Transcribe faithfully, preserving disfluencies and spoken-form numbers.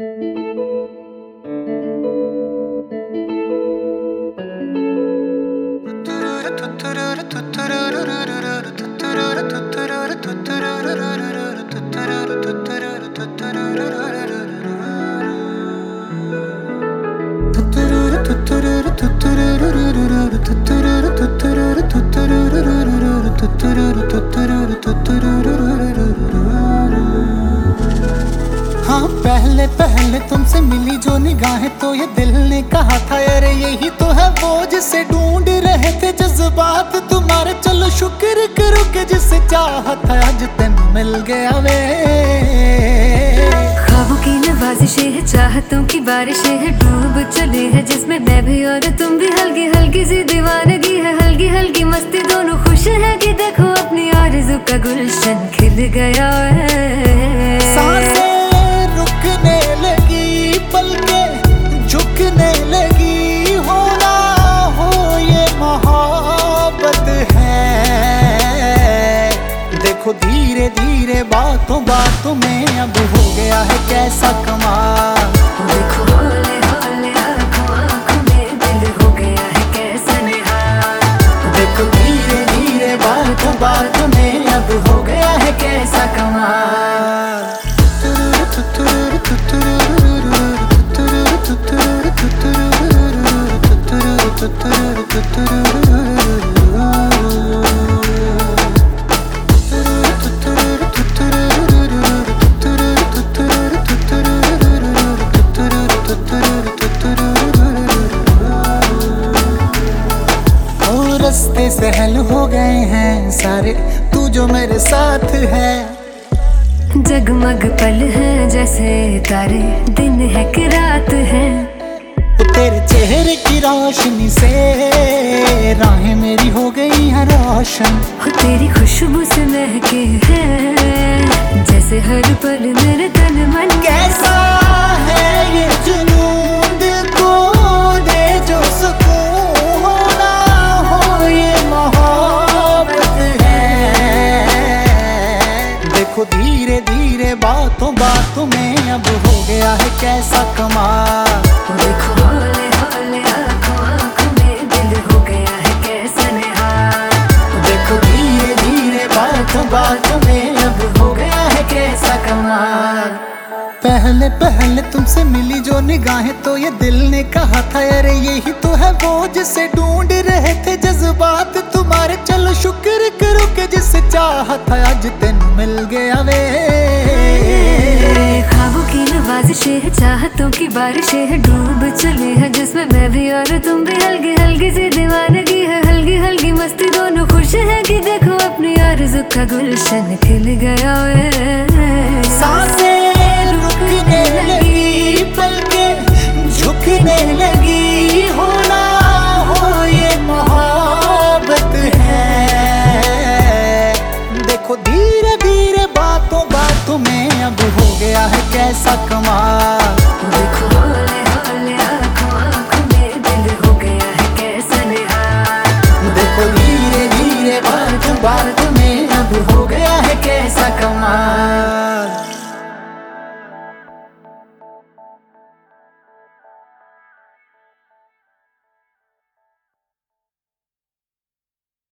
हाँ, पहले पहले तुमसे मिली जो निगाहें तो ये दिल ने कहा था यार यही तो है वो जिसे ढूंढ रहे थे जज्बात तुम्हारे। चलो शुक्र करो कि जिसे चाहत है आज तेन मिल गया वे। ख्वाबों की नवाजिशें है, चाहतों की बारिशें है, डूब चले हैं जिसमें मैं भी और तुम भी। हल्की हल्की सी दीवानगी है, हल्की हल्की मस्ती, दोनों खुश है कि देखो अपनी आरज़ू का गुलशन खिल गया है। सांसें रुकने लगी, पलकें झुकने लगी, होना हो ये मोहब्बत है। देखो धीरे धीरे बातों बातों में अब हो गया है कैसा कमाल। देखो हौले हौले आँखों आँखों में दिल हो गया है कैसा निहाल। देखो धीरे धीरे बातों बातों में अब हो गया है कैसा कमाल। रास्ते सहल हो गए हैं सारे, तू जो मेरे साथ है। जगमग पल है जैसे तारे, दिन है कि रात है। तेरे चेहरे की रोशनी से राहें मेरी हो गई हैं रोशन। हो तेरी खुशबू से महके है जैसे हर पल मेरे तन मन। कैसा है ये जुनून दिल को दे जो सुकून, होना हो ये मोहब्बत है। देखो धीरे धीरे बातों बातों में अब हो गया है कैसा कमाल। देखो हौले हौले आँखों आँखों में दिल हो गया है कैसा निहाल। देखो धीरे धीरे बातों बातों में अब हो गया है कैसा कमाल। पहले पहले तुमसे मिली जो निगाहें तो ये दिल ने कहा था यार यही तो है वो जिसे ढूंढ रहे थे जज्बात तुम्हारे। चलो शुक्र करो कि जिसे चाहत है आज तेन मिल गया वे। ख्वाबों की नवाजिशें है, चाहतों की बारिशें है, डूब चले हैं जिसमें मैं भी और तुम भी। हल्की हल्की सी दीवानगी है, हल्की हल्की मस्ती, दोनों खुश है कि देखो अपनी आरज़ू का गुलशन खिल गया है। सांसें रुकने लगी, पलकें झुकने लगी, होना हो ये मोहब्बत है। देखो धीरे धीरे बातों बातों में अब हो गया है कैसा कमाल।